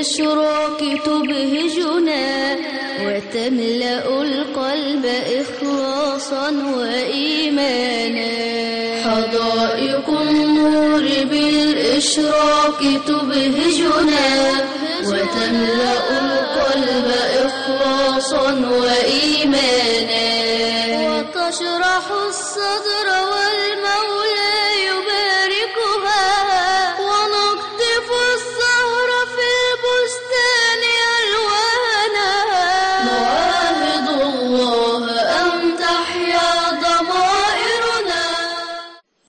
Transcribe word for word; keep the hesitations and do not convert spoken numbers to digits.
بالإشراق تبهجنا وتملأ القلب إخلاصا وإيمانا. حدائق النور بالإشراق تبهجنا وتملأ القلب إخلاصا وإيمانا وتشرح الصدر